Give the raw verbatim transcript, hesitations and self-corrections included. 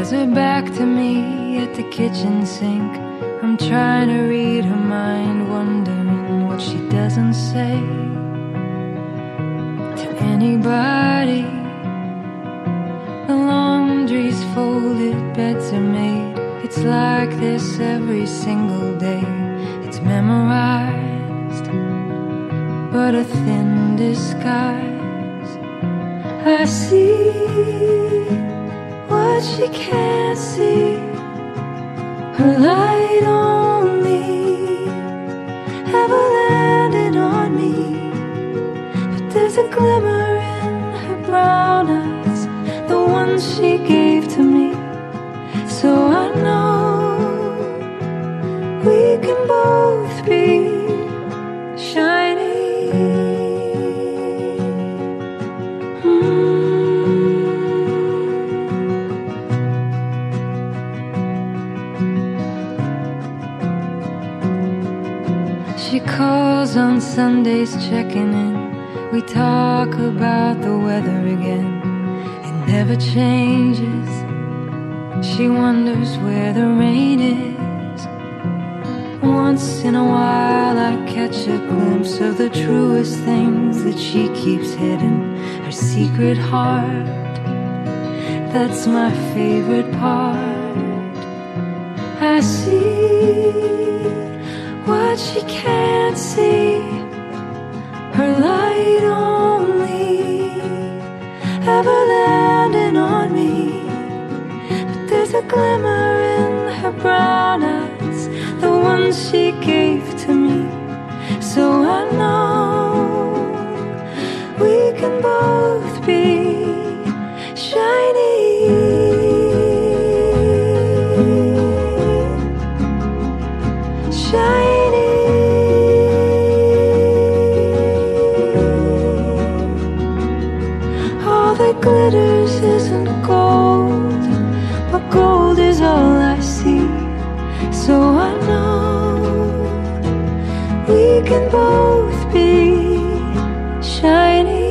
Has her back to me at the kitchen sink. I'm trying to read her mind, wondering what she doesn't say to anybody. The laundry's folded, beds are made. It's like this every single day. It's memorized, but a thin disguise. I see what she can't see. Her light only ever landed on me, but there's a glimmer in her brown eyes, the one she gave to me. So I know we can both be shiny. She calls on Sundays, checking in. We talk about the weather again. It never changes. She wonders where the rain is. Once in a while I catch a glimpse of the truest things that she keeps hidden. Her secret heart, that's my favorite part. I see what she can't see. Her light only ever landing on me, but there's a glimmer in her brown eyes, the one she gave to me. So I know we can both be shiny. Shiny. All that glitters isn't gold, but gold is all I see. So I know we can both be shiny.